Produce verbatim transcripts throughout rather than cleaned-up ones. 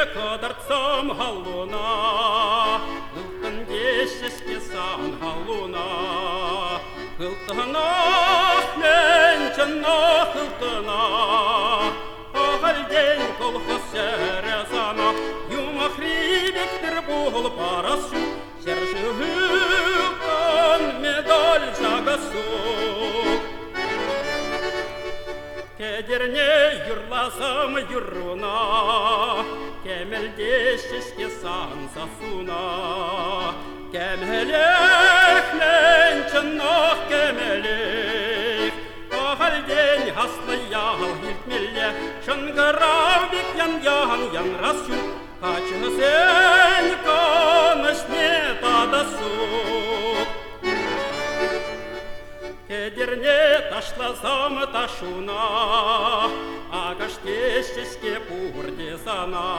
кодарцам галуна, гылтын дешеске сан галуна, гылтынах мен чыннах гылтына, ағалден колхоз сәресана, юмах рибектір бұл парасу, сержі гылтын медаль жагасу. Кедерне юрласам юруна, кемелдешеске сан сасуна, кемелек мен чыннах кемелек, ағалден хаслы яғыл елтмеле, шынгырау бек ян-ян ян-расу, қачы сен қаныш не тадасу. Кедерне ташласам ташуна, ағаш тешеске пурдесана,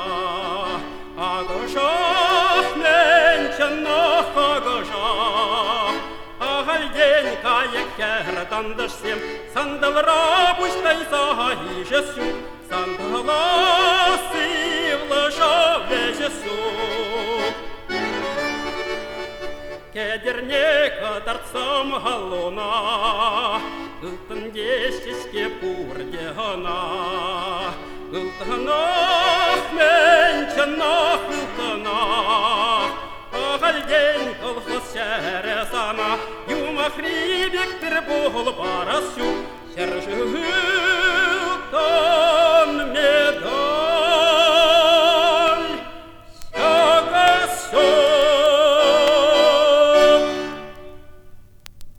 ағышақ мен чыннақ ағышақ, ағалден кайық кәрдандышсем, сандылра бұштай сағайжесу, сандыла сывлы жавлежесу. Кедерне кадарцам галуна, гылтын дешеске пурдеғана, гылтынах мен чыннах гылтынах, ағалден колхоз сәресана, юмах рибектір бұл парасу, сержі гылтын